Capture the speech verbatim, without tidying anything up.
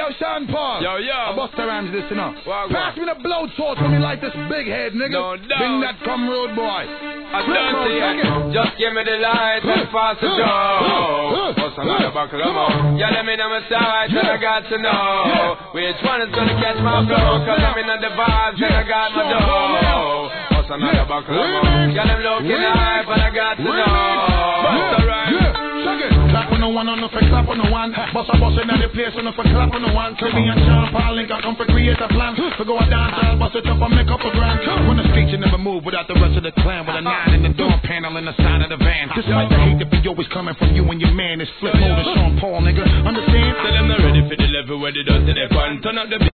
Sean Paul. Yo, yo. I bust the rhymes this, you know. Wow, Pass wow. me the blow torch when me like this big head, nigga. No doubt. Bring that come road boy. I don't see it. Just give me the light and pass the door. What's another buckle of more? Yeah, let me know my side, and I got to know which one is gonna catch my flow. Cause I'm in the vibes, and I got my dough. What's another buckle of more? Yeah, them looking high, but I got to know. What's the right? Clap on the one, on the for clap on the one. Boss a boss in the place, on the for clap on the one. So me and Sean Paul Link, I come for create a plan. For go a dance, I'll bust it up and make up a grand. When the streets you never move without the rest of the clan. With a nine in the door panel in the side of the van. Despite the hate that be always coming from you and your man. It's flip mode and Sean Paul, nigga. Understand? Tell them they're ready for the level where they don't see their fun. Turn up the